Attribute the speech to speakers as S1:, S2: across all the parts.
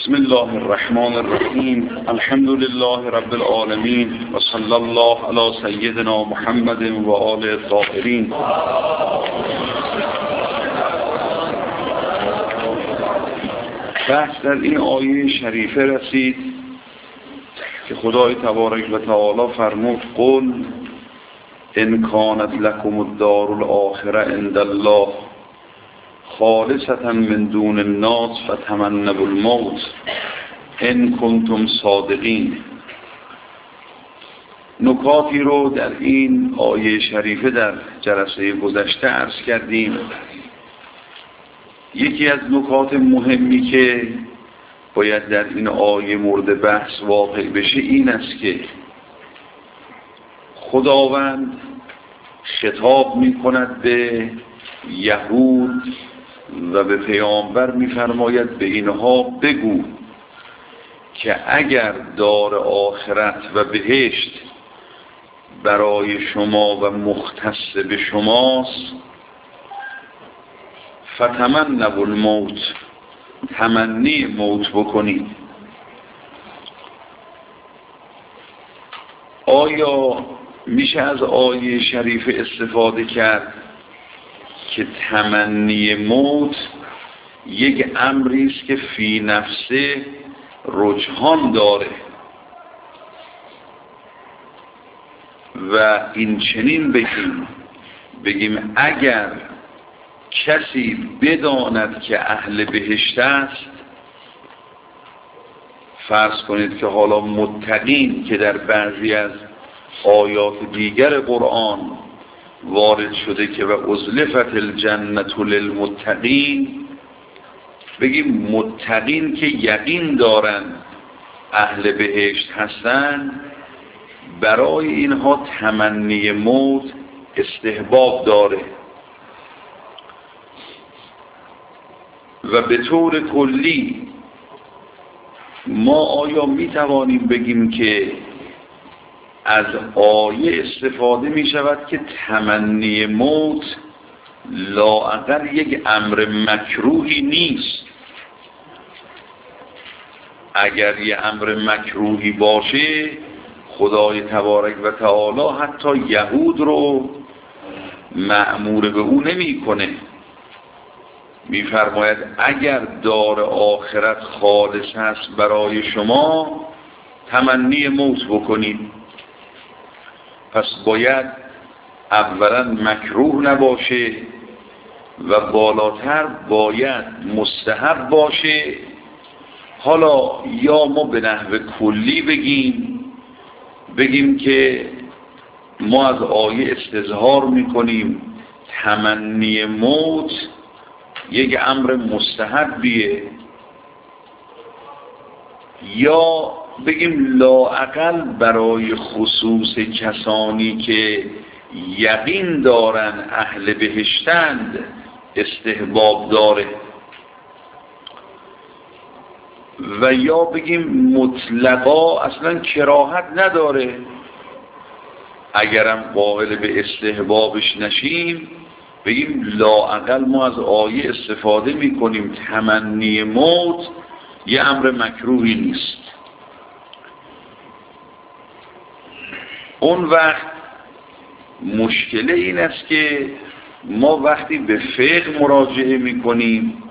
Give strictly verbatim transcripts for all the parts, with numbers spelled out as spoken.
S1: بسم الله الرحمن الرحیم. الحمد لله رب العالمین و صلی الله علی سیدنا محمد و آل الطاهرین. بحث در این آیه شریفه رسید که خدای تبارک و تعالی فرمود قل ان کانت لکم الدار الاخره عند الله خالصة من دون الناس فتمنوا الموت ان کنتم صادقین. نکاتی رو در این آیه شریفه در جلسه گذشته عرض کردیم. یکی از نکات مهمی که باید در این آیه مورد بحث واقع بشه این است که خداوند خطاب می کند به یهود و به پیامبر می‌فرماید به اینها بگو که اگر دار آخرت و بهشت برای شما و مختص به شماست فتمنوا الموت، تمنی موت بکنید. آیا میشه از آیه شریف استفاده کرد که تمنی موت یک امری است که فی نفسه رجحان داره و این چنین بگیم بگیم اگر کسی بداند که اهل بهشت است، فرض کنید که حالا متقین که در بعضی از آیات دیگر قرآن وارد شده که و ازلفت الجنة للمتقین، بگیم متقین که یقین دارن اهل بهشت هستن، برای اینها تمنی موت استحباب داره. و به طور کلی ما آیا می توانیم بگیم که از آیه استفاده می شود که تمنی موت لااقل یک امر مکروهی نیست؟ اگر یک امر مکروهی باشه خدای تبارک و تعالی حتی یهود رو مأمور به او نمی کنه. می فرماید اگر دار آخرت خالص هست برای شما تمنی موت بکنید. پس باید اولا مکروه نباشه و بالاتر باید مستحب باشه. حالا یا ما به نحو کلی بگیم بگیم که ما از آیه استظهار میکنیم تمنی موت یک امر مستحبیه، یا بگیم لااقل برای خصوص کسانی که یقین دارن اهل بهشتند استحباب داره، و یا بگیم مطلقا اصلا کراهت نداره. اگرم قائل به استحبابش نشیم بگیم لااقل ما از آیه استفاده میکنیم تمنی موت یه امر مکروهی نیست. اون وقت مشکل این است که ما وقتی به فقه مراجعه میکنیم،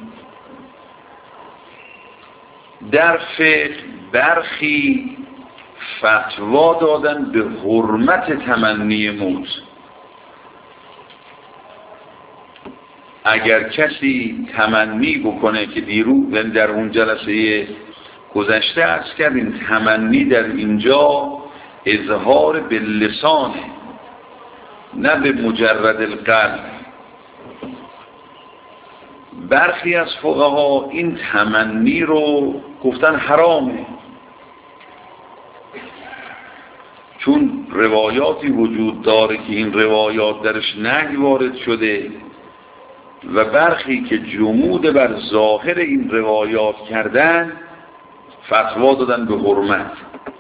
S1: در فقه برخی فتوا دادن به حرمت تمنی موت. اگر کسی تمنی بکنه که دیرو در اون جلسه گذشته عرض کردیم تمنی در اینجا اظهار به لسانه نه به مجرد القلب. برخی از فقها این تمنی رو گفتن حرامه، چون روایاتی وجود داره که این روایات درش نهی وارد شده و برخی که جمود بر ظاهر این روایات کردن فتوا دادن به حرمت.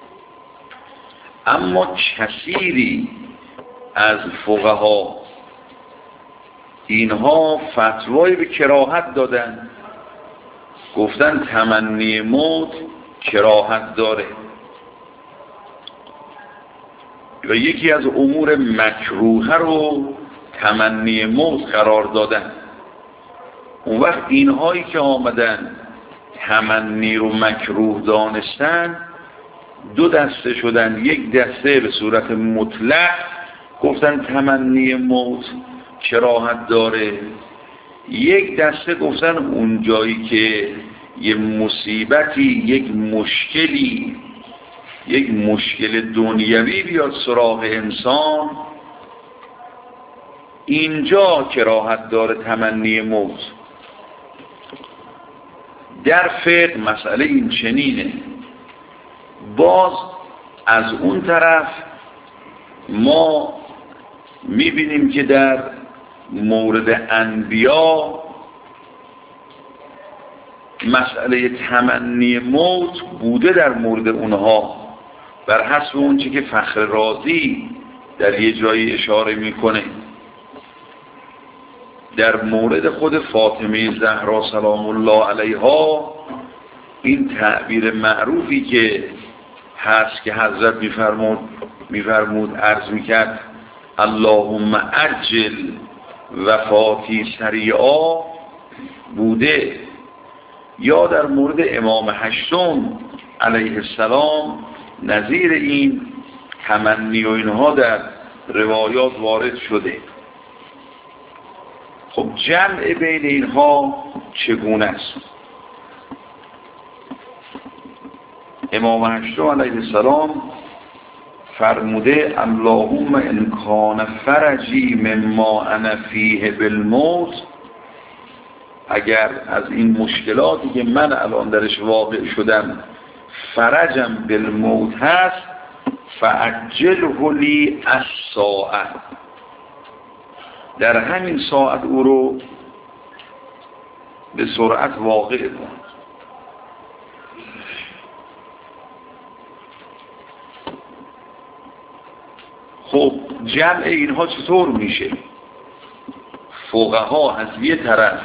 S1: اما کثیری از فقها اینها فتوای به کراهت دادن گفتن تمنی موت کراهت داره و یکی از امور مکروه رو تمنی موت قرار دادن. اون وقت اینهایی که آمدن تمنی رو مکروه دانستن دو دسته شدن. یک دسته به صورت مطلق گفتن تمنی موت کراهت داره، یک دسته گفتن اون جایی که یه مصیبتی، یک مشکلی، یک مشکل دنیوی بیاد سراغ انسان، اینجا کراهت داره تمنی موت. در فقه مسئله این چنینه. باز از اون طرف ما میبینیم که در مورد انبیا مسئله تمنی موت بوده در مورد اونها، بر حسب اون چی که فخر رازی در یه جایی اشاره میکنه. در مورد خود فاطمه زهرا سلام الله علیها این تعبیر معروفی که هست که حضرت میفرمود میفرمود عرض میکرد اللهم عجل وفاتی سریعا بوده، یا در مورد امام هشتم علیه السلام نظیر این تمنی و اینها در روایات وارد شده. خب جمع بین اینها چگونه است؟ امام هشتم علیه السلام فرموده اللهم ان کان فرجی مما انا فیه بالموت، اگر از این مشکلاتی که من الان درش واقع شدم فرجم بالموت هست فعجله لی الساعه، در همین ساعت او رو به سرعت واقع کن. خب جمع اینها چطور میشه؟ فقها از یه طرف،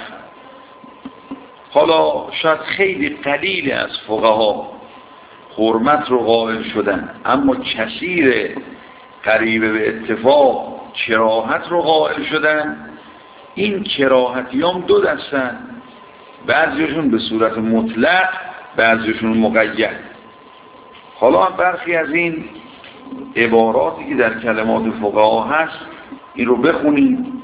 S1: حالا شاید خیلی قلیل از فقها حرمت رو قائل شدن، اما کثیر قریب به اتفاق کراهت رو قائل شدن. این کراهتیام دو دستن، بعضیشون به صورت مطلق، بعضیشون مقید. حالا برخی از این عباراتی که در کلمات فقها هست این رو بخونیم.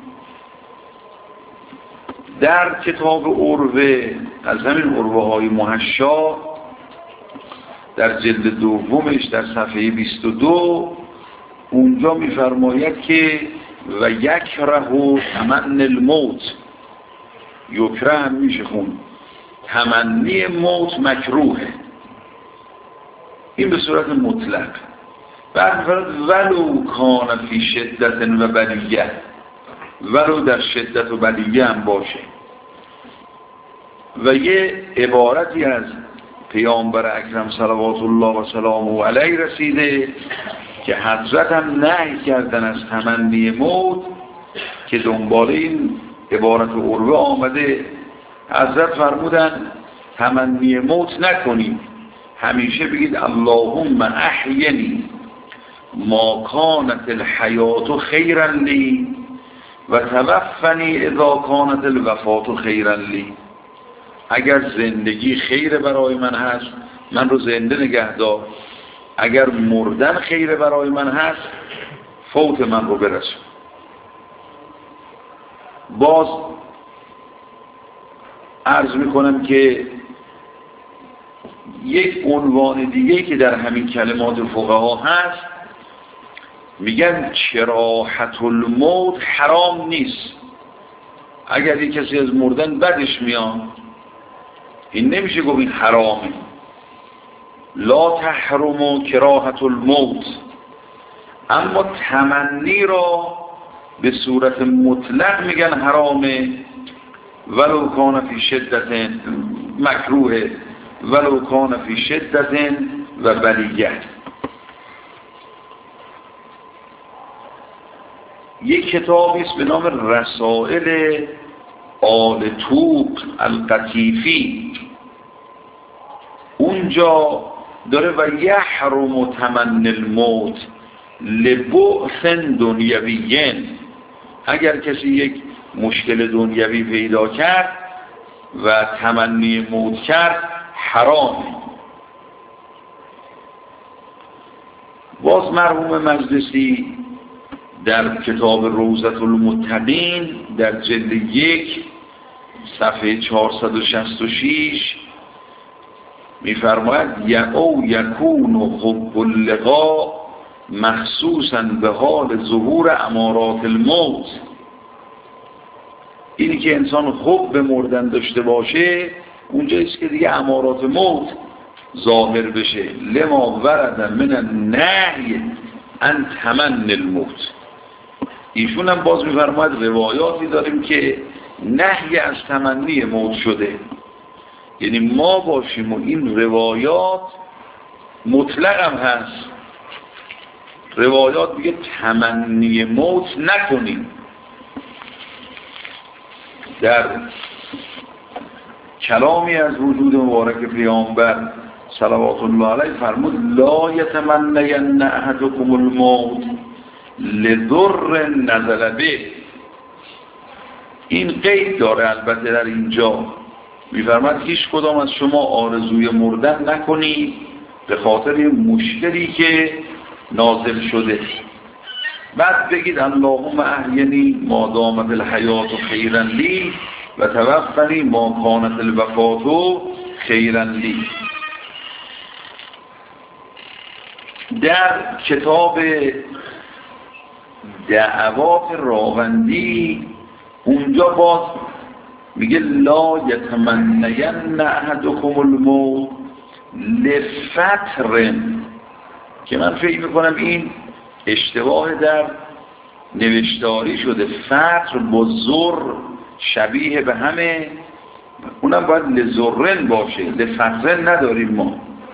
S1: در کتاب عروه، از همین عروه های محشا در جلد دومش در صفحه بیست و دو اونجا میفرماید که و یکره تمنی الموت، یکره هم میشه خون، تمنی موت مکروهه. این به صورت مطلق. بعد فرد ولو کان فی شدت و بلیه، ولو در شدت و بلیه هم باشه. و یه عبارتی از پیامبر اکرم صلوات الله و سلامه علیه رسیده که حضرت هم نهی کردن از تمنی موت، که دنبال این عبارت عروه آمده. حضرت فرمودن تمنی موت نکنید، همیشه بگید اللهم احینی ما کانت الحیات خیرا لی و توفنی اذا کانت الوفات خیرا لی. اگر زندگی خیر برای من هست من رو زنده نگه دار، اگر مردن خیر برای من هست فوت من رو برسون. باز عرض میکنم که یک عنوان دیگه که در همین کلمات فقها هست، میگن کراهت الموت حرام نیست. اگر یک کسی از مردن بدش میاد، این نمیشه گفت این حرامه. لا تحرم کراهت الموت. اما تمنی را به صورت مطلق میگن حرامه، ولو کان فی شدت مکروه، ولو کان فی شدت و بلیه. یک کتابی است به نام رسائل آل توق القطیفی اونجا داره و یحرم تمنی الموت لبؤس دنیویین، اگر کسی یک مشکل دنیوی پیدا کرد و تمنی موت کرد حرامه. باز مرحوم مجلسی در کتاب روضة المتقین در جلد یک صفحه چهارصد و شصت و شش می‌فرماید او یکون حب اللقاء مخصوصاً به حال ظهور امارات الموت. اینی که انسان حب به مردن داشته باشه اونجاییست که دیگه امارات موت ظاهر بشه. لما ورد من النهی عن تمنی الموت. ایشون هم باز می‌فرماید روایاتی داریم که نهی از تمنی موت شده، یعنی ما باشیم و این روایات مطلق هم هست، روایات دیگه تمنی موت نکنیم. در کلامی از وجود مبارک پیامبر صلوات الله علیه فرمود لا یتمنین احدکم الموت لضر نزل به. این قید داره البته در اینجا، می‌فرماید هیچ کدام از شما آرزوی مردن نکنید به خاطر مشکلی که نازل شده. بعد بگید اللهم احینی ما دامت الحیات خیرا لی و توفنی ما کانت الوفات خیرا لی. در کتاب دعوات راوندی اونجا باز میگه لا یتمنین احدکم الموت لفتر، که من فکر میکنم این اشتباه در نوشتاری شده. فتر با زر شبیه به همه، اونم باید لزرن باشه، لفترن نداریم ما.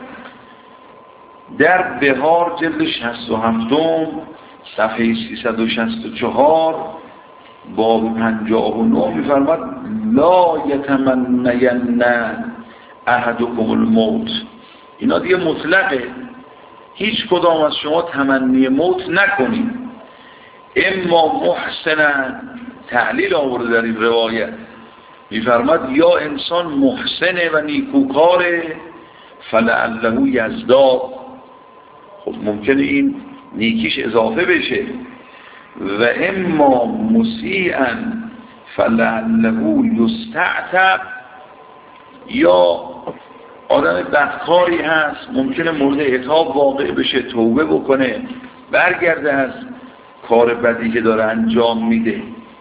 S1: در بهار جلد شصت و هفت صفحه سیصد و شصت و چهار باب پنجاه و نه می‌فرماید لا یتمنین احدکم الموت. اینا دیگه مطلقه، هیچ کدام از شما تمنی موت نکنید. اما محسنا، تعلیل آورده در این روایت، می‌فرماید یا انسان محسنه و نیکوکاره فلعله یزداد، خب ممکنه این نیکیش اضافه بشه. و اما مسیئا فلعله یستعتب، یا آدم بدکاری هست ممکنه مورد عتاب واقع بشه، توبه بکنه برگرده از کار بدی که داره انجام میده.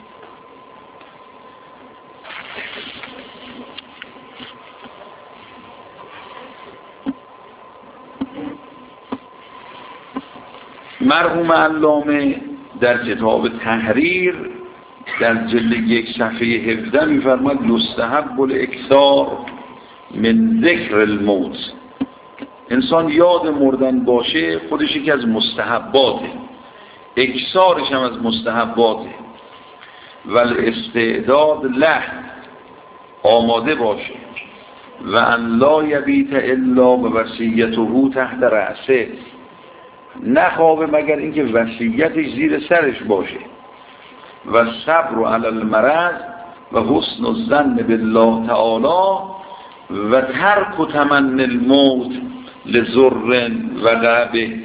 S1: مرحوم علامه در کتاب تحریر در جلد یک صفحه هفده می‌فرماید یستحب الاکثار من ذکر الموت. انسان یاد مردن باشه خودش یکی از مستحباته، اکثارش هم از مستحباته. ول استعداد له، آماده باشه. و ان لا یبیت الا بوصیته تحت رأسه، نخوابه مگر اینکه وصیتش زیر سرش باشه. و صبر علی المرض و حسن الظن بالله تعالی و ترک تمنی الموت لضر و غبه.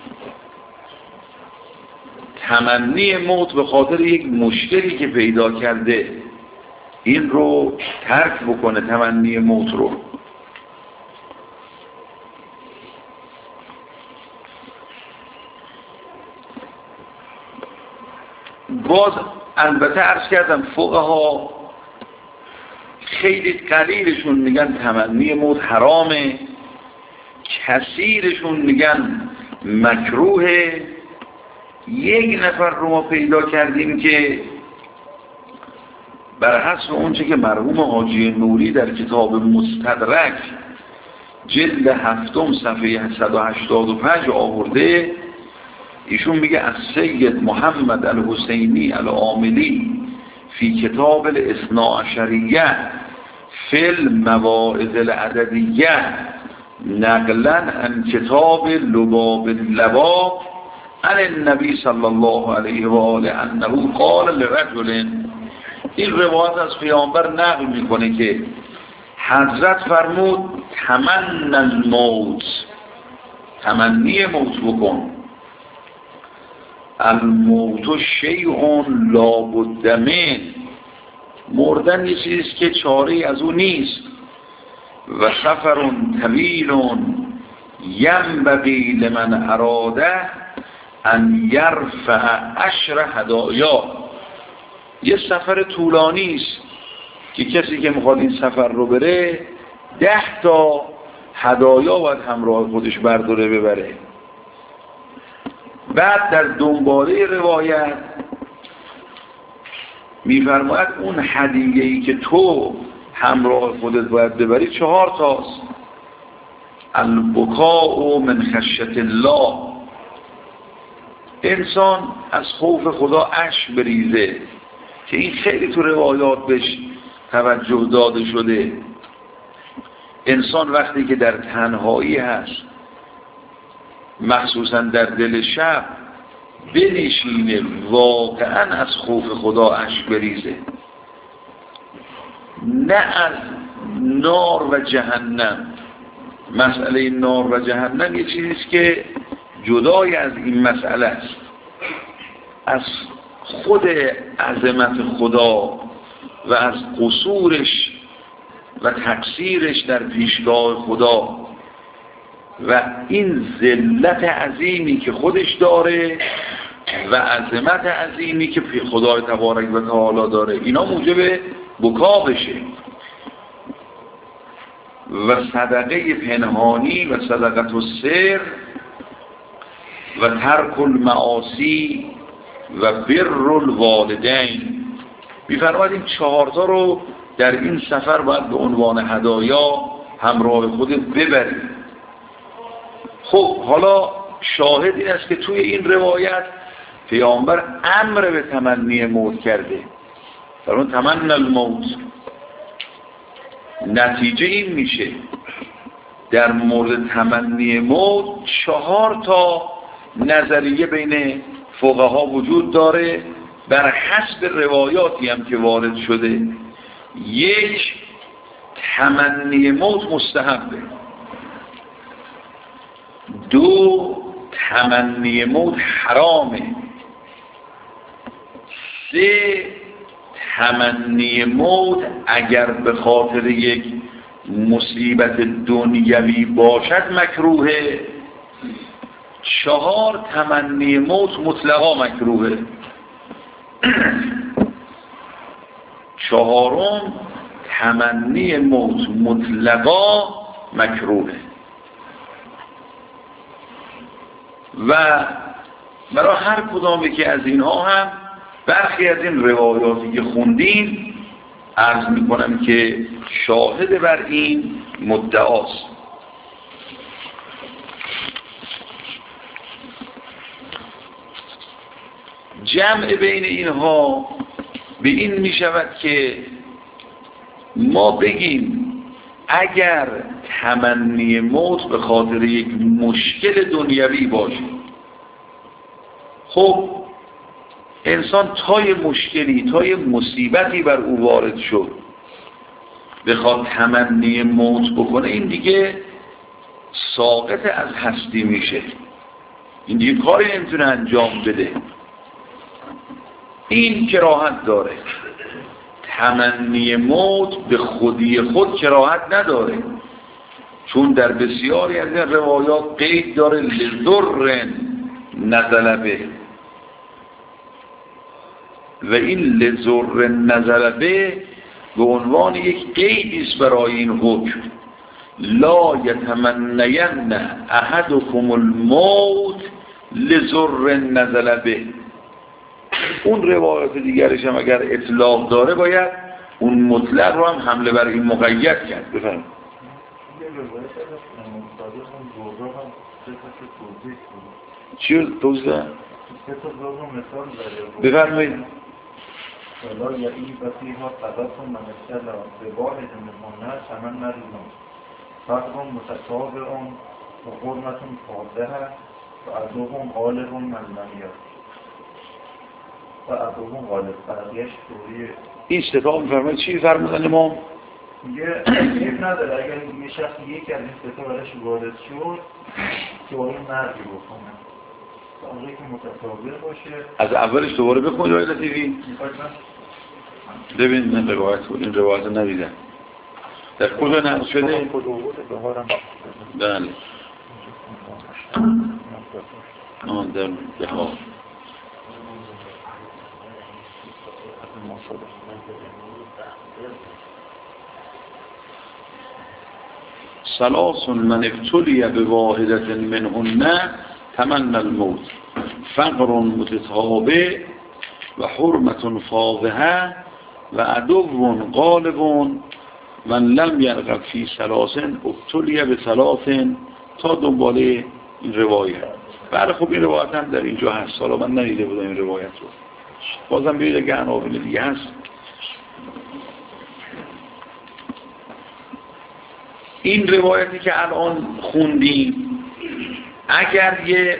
S1: تمنی موت به خاطر یک مشکلی که پیدا کرده این رو ترک بکنه، تمنی موت رو. باز البته عرض کردم فقها خیلی قلیلشون میگن تمنی موت حرامه، کثیرشون میگن مکروهه. یک نفر رو ما پیدا کردیم که بر حسب اونچه که مرحوم حاجی نوری در کتاب مستدرک جلد هفتم صفحه صد و هشتاد و پنج آورده، ایشون میگه از سید محمد الحسینی العاملی فی کتاب الاثنا عشریه فی المواعظ العددیه نقلا عن کتاب لباب اللباب عن النبی صلی الله علیه و آله انه قال لرجل. این روایت از پیامبر نقل میکنه که حضرت فرمود تمنی الموت، تمنی موت بکن. الموت شیء لا بد من، مردن یه چیزی که چاره‌ای از اون نیست. و سفر طویل ینبغی لمن اراده ان یرفع عشر هدایا، یه سفر طولانی است که کسی که میخواد این سفر رو بره ده تا هدایا باید همراه خودش برداره ببره. بعد در دنباله روایت میفرماید اون هدیه‌ای که تو همراه خودت باید ببری چهار تاست. البکاء من خشیة الله، انسان از خوف خدا اشک بریزه، که این خیلی تو روایات بهش توجه داده شده. انسان وقتی که در تنهایی هست، مخصوصا در دل شب، بنشینه واقعا از خوف خدا اشک بریزه، نه از نار و جهنم. مسئله نار و جهنم یه چیزیست که جدای از این مسئله است. از خود عظمت خدا و از قصورش و تقصیرش در پیشگاه خدا و این ذلت عظیمی که خودش داره و عظمت عظیمی که خدای تبارک و تعالی داره، اینا موجب بکا بشه. و صدقه پنهانی و صدقه السر و ترک المعاصی و بر الوالدین، می‌فرماید این چهارتا رو در این سفر باید به عنوان هدایا همراه خودت ببری. خب حالا شاهد این است که توی این روایت پیامبر امر به تمنی موت کرده، فرمان تمنی الموت. نتیجه این میشه در مورد تمنی موت چهار تا نظریه بین فقها وجود داره بر حسب روایاتی هم که وارد شده. یک، تمنی موت مستحبه. دو، تمنی موت حرامه. سه، تمنی موت اگر به خاطر یک مصیبت دنیوی باشد مکروهه. چهار، تمنی موت مطلقا مکروهه. چهارم، تمنی موت مطلقا مکروهه. و برای هر کدام که از اینها هم برخی از این روایاتی که خوندیم عرض میکنم که شاهد بر این مدعاست. جمع بین اینها به این می شود که ما بگیم اگر تمنی موت به خاطر یک مشکل دنیوی باشه، خب انسان تای مشکلی، تای مصیبتی بر او وارد شد بخواد تمنی موت بکنه، این دیگه ساقط از هستی میشه، این دیگه کاری نمیتونه انجام بده. این کراهت داره. تمنی موت به خودی خود کراهت نداره، چون در بسیاری از این روایات قید داره لذر نزل به، و این لذر نزل به به عنوان یک قیدی است برای این حکم. لا یتمنین احدکم الموت لذر نزل به. اون روایات دیگرش هم اگر اطلاق داره باید اون مطلق رو هم حمله بر این مقید کرد. بفرمایید. چی رو توضیح؟ بفرمایید.
S2: ولا یعیب فیها قضاة من ابتلا بواحد منهن تمنی الموت. فقر متتابع و حرمت فاضحه و عدوهم غالب من لم یرد و عدوهم غالب. بقیهش دوری
S1: این ستا میفرماید چی فرمودن امام؟
S2: میگه عیب نداره اگر یه شخص یکی از این ستا برش وارد شد که باید مرگی بکنه آنجایی که متتابع باشه.
S1: از اولش دوباره بخونید آقای لطیفی. ببین من روایت بود این روایت ندیدم در کجا نقل شده؟ بله آن در بهار ثلاث من ابتلی بواحدة منهن تمنى الموت فقر متتابع و حرمة فاضحة و عدو غالب من لم یرغب فی ثلاث ابتلی به ثلاث تا دنباله این روایت. بله خب این روایت هم در اینجا هست، حالا من ندیده بودم این روایت رو، بازم بیاید اگه عناوین دیگه هست. این روایتی که الان خوندیم اگر یه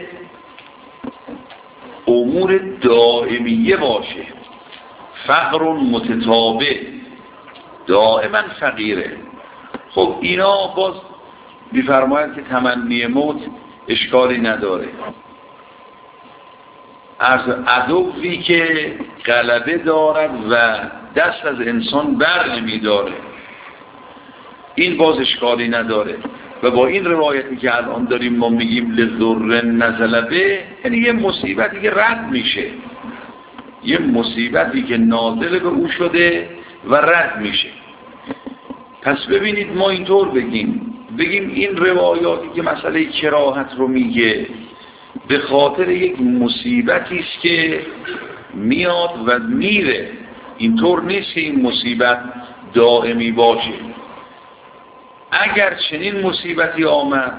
S1: امور دائمیه باشه، فقر متتابع، دائما فقیره، خب اینا باز می‌فرماید که تمنی موت اشکالی نداره. از عدوی که غلبه دارد و دست از انسان بر نمی‌داره این باز اشکالی نداره. و با این روایتی که الان داریم ما میگیم لذر نزل به، یعنی یه مصیبتی که رد میشه، یه مصیبتی که نازل به او شده و رد میشه. پس ببینید ما اینطور بگیم بگیم این روایاتی که مسئله کراهت رو میگه به خاطر یک مصیبتی است که میاد و میره، اینطور نیست که این مصیبت دائمی باشه. اگر چنین مصیبتی آمد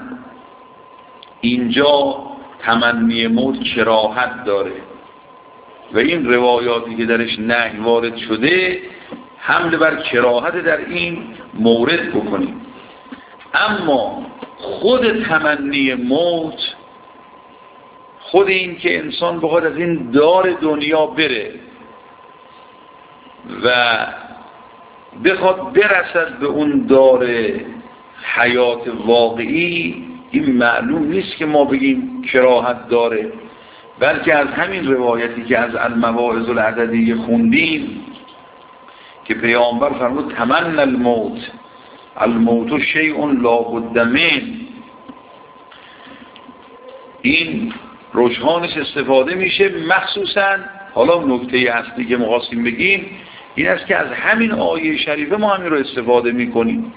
S1: اینجا تمنی موت کراهت داره و این روایاتی که درش نهی وارد شده حمل بر کراهت در این مورد بکنیم. اما خود تمنی موت، خود این که انسان بخواد از این دار دنیا بره و بخواد برسد به اون دار حیات واقعی، این معلوم نیست که ما بگیم کراهت داره، بلکه از همین روایتی که از المواعظ العددیه خوندیم که پیامبر فرمود تمنی الموت الموت شیء لا بد من، این رجحانش استفاده میشه. مخصوصا حالا نکته اصلی که می‌خواستیم بگیم این است که از همین آیه شریفه ما همین رو استفاده میکنیم.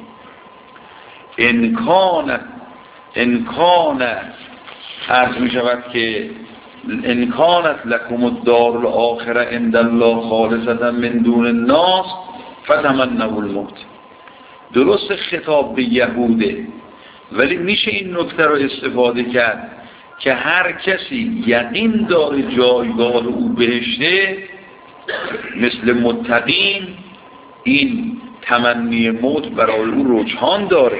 S1: انکانت انکانت عرض میشود که انکانت لکم الدار الاخره عند الله خالصة من دون الناس فتمنوا الموت. درست خطاب به یهوده، ولی میشه این نکته رو استفاده کرد که هر کسی یقین داره جایگاه او بهشته مثل متقین، این تمنی موت برای او رجحان داره.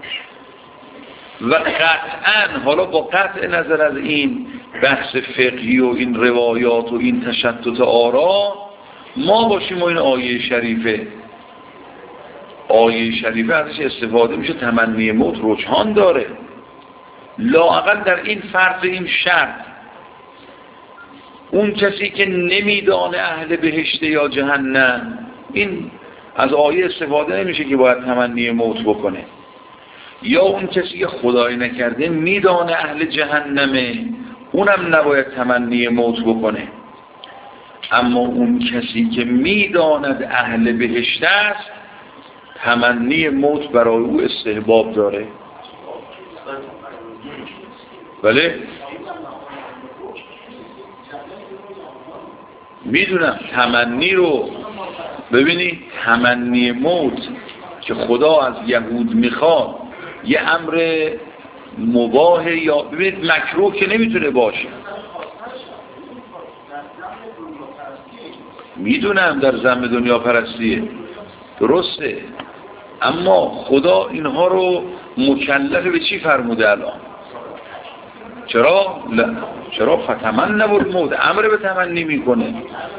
S1: و قطعا حالا با قطع نظر از این بحث فقهی و این روایات و این تشتت آرا ما باشیم و این آیه شریفه آیه شریفه ازش استفاده میشه، تمنی موت رجحان داره. لااقل در این فرض، این شرط، اون کسی که نمیدانه اهل بهشت یا جهنم، این از آیه استفاده نمیشه که باید تمنی موت بکنه. یا اون کسی که خدای نکرده میدانه اهل جهنمه، اونم نباید تمنی موت بکنه. اما اون کسی که میداند اهل بهشت است، تمنی موت برای او استحباب داره. بله میدونم تمنی رو ببینید، تمنی موت که خدا از یهود میخواد یه امر مباح یا ببینید مکروه که نمیتونه باشه. میدونم در ذم دنیا پرستیه، درسته، اما خدا اینها رو مکلف به چی فرموده الان؟ چرا؟ لا. چرا فتمنوا الموت؟ امر به تمنی میکنه.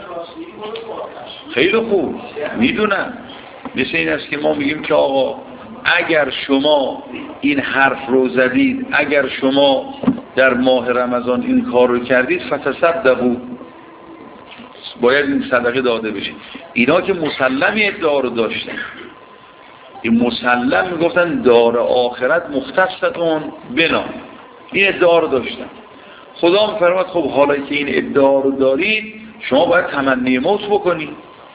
S1: خیلی خوب میدونم. مثل این است که ما میگیم که آقا اگر شما این حرف رو زدید، اگر شما در ماه رمضان این کار رو کردید فتصدقوا، باید این صدقه داده بشه. اینا که مسلمی ادعا رو داشتن، این مسلم میگفتن دار آخرت مختصتون بنا، این ادعا رو داشتن. خدا میفرماد خب حالا که این ادعا رو دارید شما باید تمنی موت بکنید.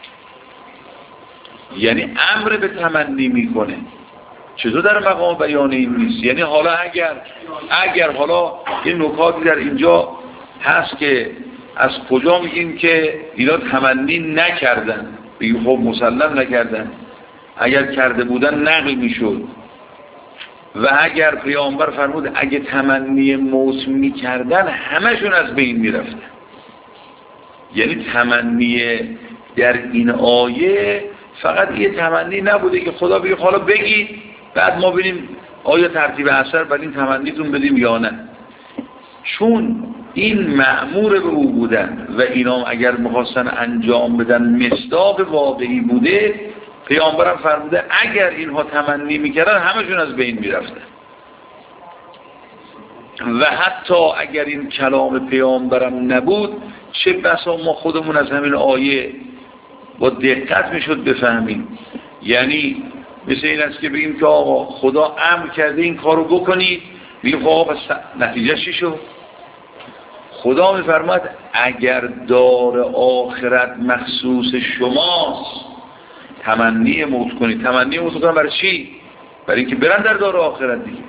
S1: یعنی امر به تمنی میکنه. چطور در مقام بیان این نیست؟ یعنی حالا اگر اگر حالا این نکاتی در اینجا هست که از کجا میگیم که اینا تمنی نکردن؟ بگیم خب مسلم نکردن، اگر کرده بودن نقل میشد. و اگر پیامبر فرمود اگه تمنی موت میکردن همشون از بین میرفتن. یعنی تمنی در این آیه فقط یه تمنی نبوده که خدا بگه حالا بگید بعد ما ببینیم آیا ترتیب اثر بر این تمنیتون بدیم یا نه. چون این مأمور به او بودن و اینا اگر می‌خواستن انجام بدن مصداق واقعی بوده، پیامبرم فرموده اگر اینها تمنی میکردن همشون از بین میرفتن. و حتی اگر این کلام پیامبرم نبود چه بسا ما خودمون از همین آیه با دقت میشد بفهمیم. یعنی مثل این است که بگیم که آقا خدا امر کرده این کارو بکنید، میگیم خب آقا نتیجه چی شد؟ خدا میفرماد اگر دار آخرت مخصوص شماست تمنی موت کنید. تمنی موت کنید برای چی؟ برای اینکه برن در دار آخرت دیگه.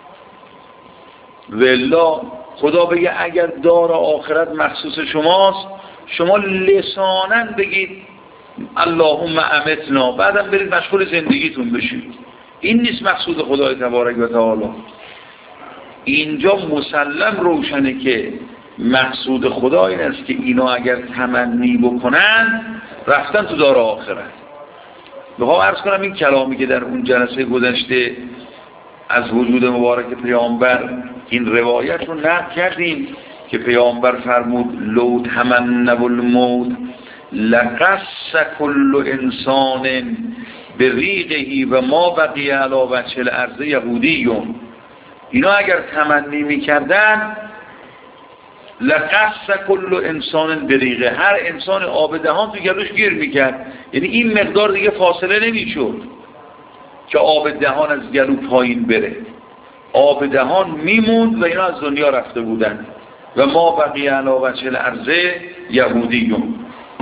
S1: والله خدا بگه اگر دار آخرت مخصوص شماست شما لساناً بگید اللهم امتنا، بعدم برید مشغول زندگیتون بشید. این نیست مقصود خدای تبارک و تعالی. اینجا مسلم روشنه که مقصود خدا این است که اینا اگر تمنی بکنن رفتن تو دار آخرت. بخوام عرض کنم این کلامی که در اون جلسه گذشته از وجود مبارک پیامبر این روایت رو نقل کردیم که پیامبر فرمود لو تمنوا الموت لقص كل انسان بریقه و ما بقی علی وجه الارض یهودیون. اینا اگر تمنی میکردن لقص كل انسان بریقه، هر انسان آب دهان تو گلوش گیر میکرد. یعنی این مقدار دیگه فاصله نمیشد که آب دهان از گلو پایین بره، آب دهان میموند و اینا از دنیا رفته بودن. و ما بقی علی وجه الارض یهودیون.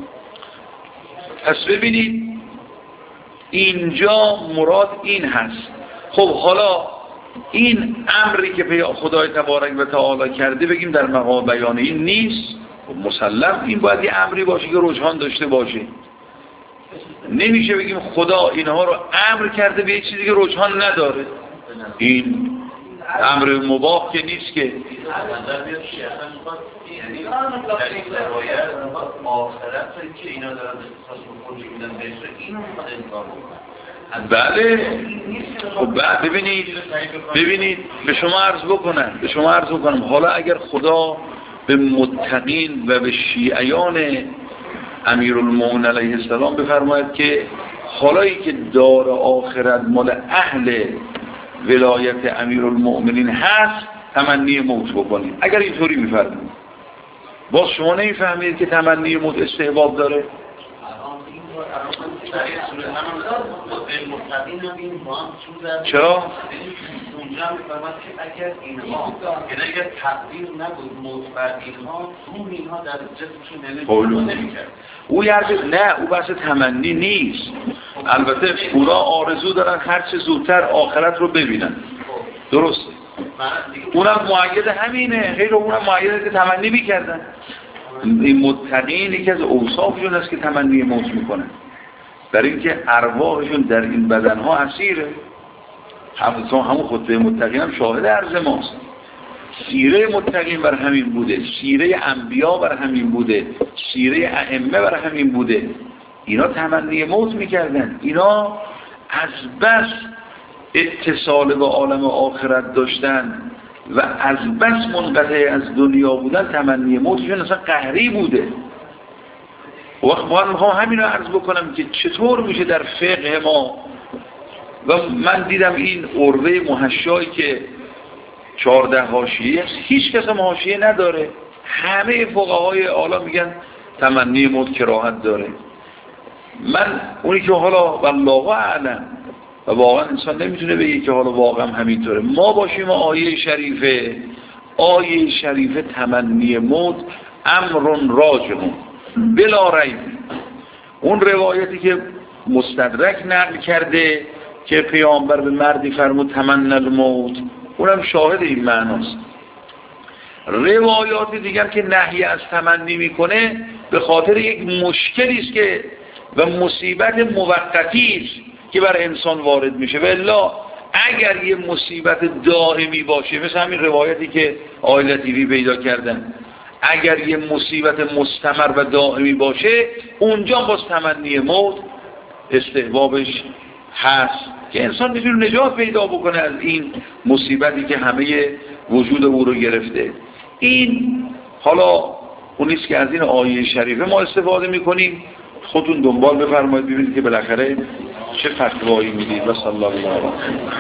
S1: پس ببینید اینجا مراد این هست. خب حالا این امری که خدای تبارک و تعالی کرده بگیم در مقام بیان این نیست. مسلم این باید یه امری باشه که رجحان داشته باشه. نمیشه بگیم خدا اینها رو امر کرده به یه چیزی که رجحان نداره. این امر مباح که نیست که.
S3: یعنی در این روایت آخرت که اینا دارن اختصاص بکنی میدن بهش اینو میخواد انکار بکنن.
S1: بله. خب بعد ببینید ببینید به شما عرض بکنم به شما عرض بکنم حالا اگر خدا به متقین و به شیعیان امیرالمومنین علیه السلام بفرماید که حالایی که دار آخرت مال اهل ولایت امیرالمومنین هست تمنی موت بکنید، اگر اینطوری میفرمایید باز شما نمیفهمید که تمنی موت استحباب داره؟ چرا؟
S3: اونجا میفرماد که اگر اینها یعنی اگر تقدیر نبود موت بر اینها روح اینها در جسمشون نمیکرد.
S1: او یعنی نه او بحث تمنی نیست. البته اونا آرزو دارن هر چه زودتر آخرت رو ببینن، درسته؟ اونم معید همینه، خیلی اونم معیده که تمنی میکردن. این متقین یکی از اوصافشون است که تمنی موت میکنن، برای اینکه ارواحشون در این بدنها اسیره. همون همون خطبه متقین هم شاهد عرض ماست. سیره متقین بر همین بوده، سیره انبیا بر همین بوده، سیره ائمه بر همین بوده. اینا تمنی موت میکردن. اینا از بس اتصال به عالم آخرت داشتن و از بس منقطع از دنیا بودن تمنی موتشون اصلا قهری بوده. وقت ما میخوام همین رو عرض بکنم که چطور میشه در فقه ما، و من دیدم این عرضه محشایی که چهارده حاشیه است هیچ کس هم حاشیه نداره، همه فقهای عالا میگن تمنی موت کراهت داره. من اونی که حالا والله اعلم و واقعا انسان نمیتونه بگه که حالا واقعا همینطوره، ما باشیم و آیه شریفه آیه شریفه تمنی موت امر راجعون بلا ریب. اون روایتی که مستدرک نقل کرده که پیامبر به مردی فرمود تمنی الموت، اونم شاهد این معناست. روایات دیگر که نهی از تمنی میکنه به خاطر یک مشکلی است که و مصیبت موقتی است که بر انسان وارد میشه. و الا اگر یه مصیبت دائمی باشه، مثل همین روایتی که آیل تیوی پیدا کردن، اگر یه مصیبت مستمر و دائمی باشه اونجا باز تمنی موت استحبابش هست که انسان میتونه نجات پیدا بکنه از این مصیبتی که همه وجود او رو گرفته. این حالا اونیست که از این آیه شریفه ما استفاده میکنیم. خودتون دنبال بفرمایید ببینید که بالاخره چه فتوایی میدید. و صلی الله علیه و